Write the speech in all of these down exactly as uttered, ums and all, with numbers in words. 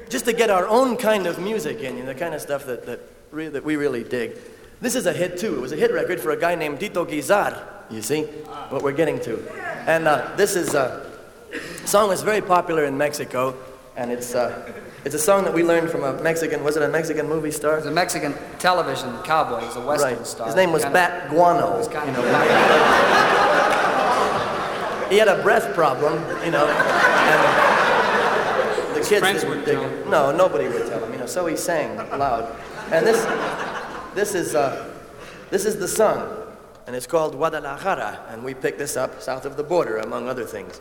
just to get our own kind of music in, you know, the kind of stuff that, that, re- that we really dig. This is a hit, too. It was a hit record for a guy named Tito Guizar, you see, what we're getting to. And uh, this is a song that's very popular in Mexico, and it's, uh, it's a song that we learned from a Mexican, was it a Mexican movie star? He was a Mexican television cowboy. He was a Western right. star. His name was kind Bat of, Guano. was kind you of know. He had a breath problem, you know, and the kids friends didn't would dig tell him. No, nobody would tell him, you know, so he sang loud. And this, this is, uh, this is the song, and it's called Guadalajara, and we picked this up south of the border, among other things.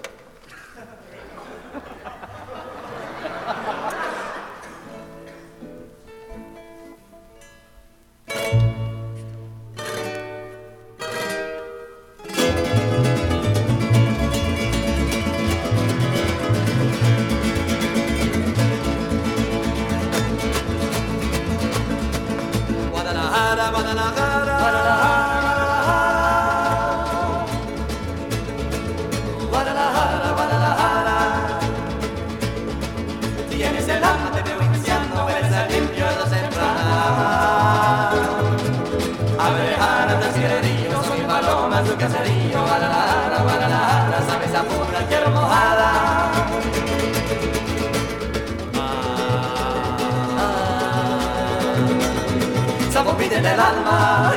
En el alma,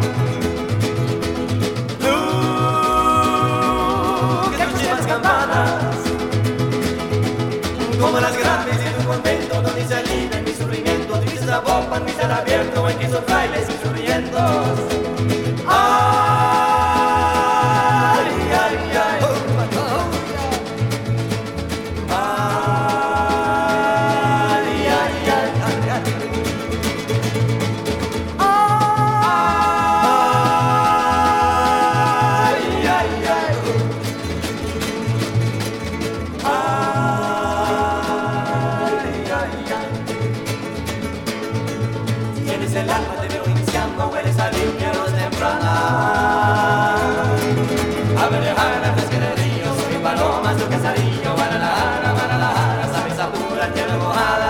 tú que escuchas campanas como las grandes de tu convento, donde se alivian mis sufrimientos, dices la bomba, mi ser abierto, en que son frailes y sufrientos. Ay, ay, ay, oh, Palomas, tu casarillo, Guadalajara, Guadalajara, sabes a pura tierra mojada.